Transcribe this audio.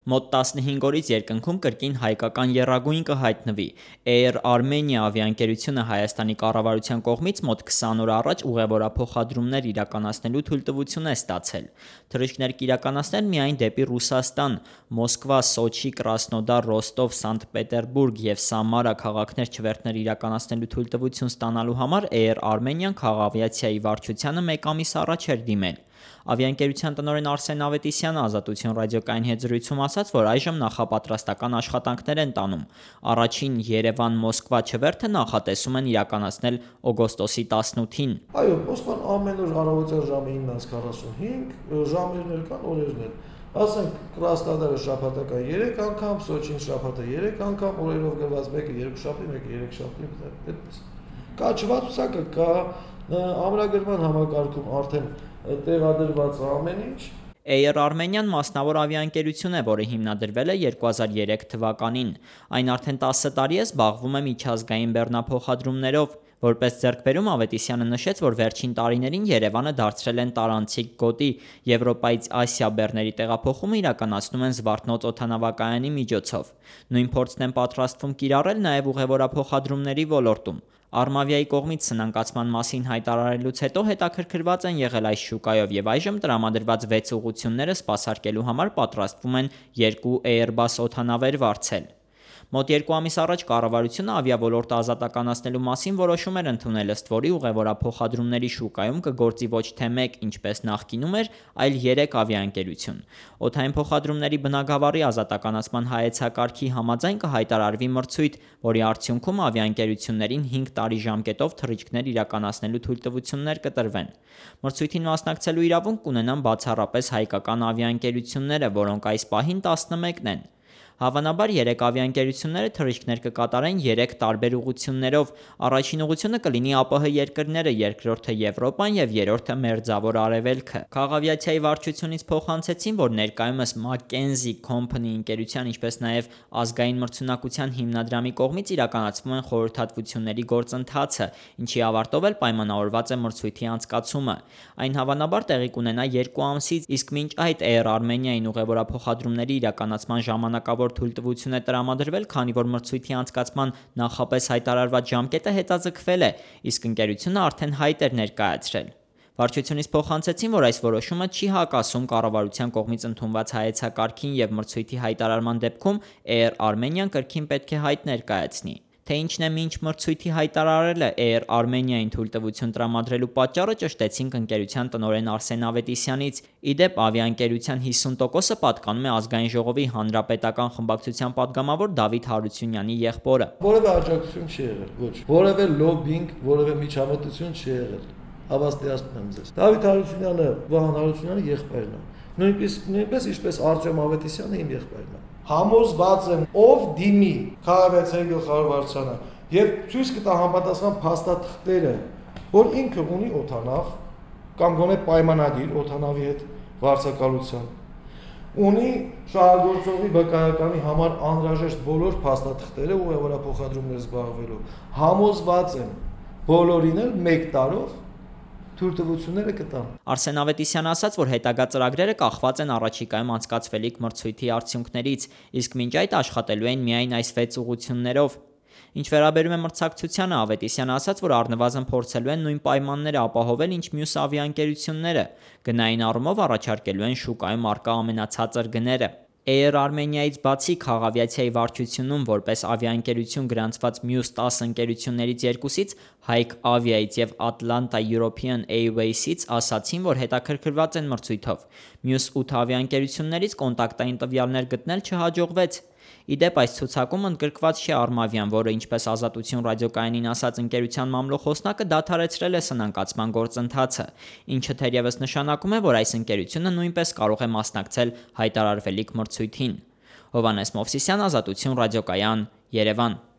Մոտ 15 օրից երկնքում կրկին հայկական եռագույն կհայտնվի։ Air Armenia ավիաընկերությունը Հայաստանի կառավարության կողմից մոտ 20 օր առաջ ուղևորափոխադրումներ իրականացնելու թույլտվություն է ստացել։ Թռիչքներ կիրականացնել միայն դեպի Ռուսաստան, Մոսկվա, Սոչի, Կրասնոդար, Ռոստով, Սանտ Պետերբուրգ եւ Սամարա քաղաքներ չվերթներ իրականացնելու թույլտվություն ստանալու համար Air Armenian քաղավիացիայի վարչությանը մեկ ամիս առաջ էր դիմել։ Ավիաընկերության տնօրեն Արսեն Ավետիսյանը Ազատություն ռադիոկայանի հետ զրույցում ասաց, որ այժմ նախապատրաստական աշխատանքներ են տանում։ Առաջին Երևան-Մոսկվա չվերթը նախատեսում են իրականացնել օգոստոսի 18-ին։ Այո, Մոսկվան ամեն օր առավոտյան ժամը 9:45, ժամերն էլ կան, օրերն էլ։ Ասենք Կրասնոդարը շաբաթական 3 անգամ, Սոչին շաբաթը 3 անգամ, օրերով գրված մեկը 2 շաբթի, մեկը 3 շաբթի, այդպես։ Կա չվացուցակը, կա ամրագրման համակարգում արդեն տեղադրված ամեն ինչ։ Air Armenian մասնավոր ավիաընկերություն է, որը հիմնադրվել է 2003 թվականին։ Այն արդեն 10 տարի է զբաղվում է միջազգային բեռնափոխադրումներով։ Որպես ձեռքբերում Ավետիսյանը նշեց, որ վերջին տարիներին Երևանը դարձրել են տարանցիկ գոտի, Եվրոպայից Ասիա բեռների տեղափոխումը իրականացնում են Զվարթնոց օդանավակայանի միջոցով։ Նույն փորձն են պատրաստվում կիրառել նաև ուղևորափոխադրումների ոլորտում։ Արմավիայի կողմից սնանկացման մասին հայտարարելուց հետո հետաքրքրված են եղել այս շուկայով եւ այժմ տրամադրված 6 ուղղությունները սպասարկելու համար պատրաստվում են 2 Airbus օդանավեր վարձել։ Մոտ 2 ամիս առաջ կառավարությունը ավիաոլորտը ազատականացնելու մասին որոշում էր ընդունել, ըստ որի ուղևորափոխադրումների շուկայում կգործի ոչ թե 1, ինչպես նախկինում էր, այլ 3 ավիաընկերություն։ Օդային փոխադրումների բնագավառի ազատականացման հայեցակարգի համաձայն կհայտարարվի մրցույթ, որի արդյունքում ավիաընկերություններին 5 տարի ժամկետով թռիչքներ իրականացնելու թույլտվություններ կտրվեն։ Մրցույթին մասնակցելու իրավունք կունենան բացառապես հայկական ավիաընկերությունները, որոնք այս պահին 11-ն են։ Հավանաբար 3 ավիաընկերությունները թռիչքներ կկատարեն 3 տարբեր ուղղություններով։ Առաջին ուղղությունը կլինի ԱՊՀ երկրները, երկրորդը Եվրոպան եւ երրորդը Մերձավոր Արևելքը։ Քաղավիացիայի վարչությունից փոխանցեցին, որ ներկայումս McKinsey Company ընկերության, ինչպես նաեւ ազգային մրցունակության հիմնադրամի կողմից իրականացվում են խորհրդատվությունների գործընթացը, ինչի ավարտով էլ պայմանավորված է մրցույթի անցկացումը։ Այն հավանաբար տեղի կունենա 2 ամսից, իսկ մինչ այդ Air Armenia-ին ուղևորափոխադրումների իրականացման ժամանակավոր թույլտվություն է տրամադրվել, քանի որ մրցույթի անցկացման նախապես հայտարարված ժամկետը հետաձգվել է, իսկ ընկերությունը արդեն հայտ էր ներկայացրել։ Վարչությունից փոխանցեցին, որ այս որոշումը չի հակասում կառավարության կողմից ընդունված հայեցակարգին եւ մրցույթի հայտարարման դեպքում Air Armenian կրկին պետք է հայտ ներկայացնի։ Թե ինչն է մինչ մրցույթի հայտարարելը Air Armenia-ին թույլտվություն տրամադրելու պատճառը ճշտեցինք ընկերության տնօրեն Արսեն Ավետիսյանից։ Ի դեպ, ավիաընկերության 50%-ը պատկանում է Ազգային ժողովի հանրապետական խմբակցության падգամավոր Դավիթ Հարությունյանի եղբորը։ Որևէ աջակցություն չի եղել, ոչ։ Որևէ լոբինգ, որևէ միջամտություն չի եղել։ Հավաստիացնում եմ ձեզ։ Դավիթ Հարությունյանը, Վահան Հարությունյանը եղբայրն է։ Նույնպես ինչպես Արտյոմ Ավետիսյանը իմ եղբայրն է։ Համոզված եմ, ով դիմի քաղաքացիայի գլխավոր վարչությանը եւ ցույց կտա համապատասխան փաստաթղթերը, որ ինքը ունի օդանավ կամ գոնե պայմանագիր օդանավի հետ վարձակալության, ունի շահագործողի վկայականի համար անհրաժեշտ բոլոր փաստաթղթերը ուղևորափոխադրումներ զբաղվելու, համոզված եմ, բոլորին էլ 1 տարով թույլտվությունները կտան։ Արսեն Ավետիսյանը ասաց, որ հետագա ծրագրերը կախված են առաջիկայում անցկացվելիք մրցույթի արդյունքներից, իսկ մինչ այդ աշխատելու են միայն այս 6 ուղղություններով։ Ինչ վերաբերում է մրցակցությանը, Ավետիսյանը ասաց, որ առնվազն փորձելու են նույն պայմանները ապահովել, ինչ մյուս ավիաընկերությունները, գնային առումով առաջարկելու են շուկայում առկա ամենացածր գները։ Air Armenia-ից բացի քաղավիացիայի վարչությունում որպես ավիաընկերություն գրանցված մյուս 10 ընկերություններից երկուսից Hayk Avia-ից եւ Atlanta European Airways-ից ասացին, որ հետաքրքրված են մրցույթով։ Մյուս 8 ավիաընկերություններից կոնտակտային տվյալներ գտնել չհաջողվեց։ Ի դեպ, այս ցուցակում ընդգրկված չէ Արմավիան, որը, ինչպես Ազատություն ռադիոկայանին ասաց ընկերության մամլոխոսնակը, դադարեցրել է սնանկացման գործընթացը, ինչը թերևս նշանակում է, որ այս ընկերությունը նույնպես կարող է մասնակցել հայտարարվելիք մրցույթին։ Հովհաննես Մովսիսյան, Ազատություն ռադիոկայան, Երևան։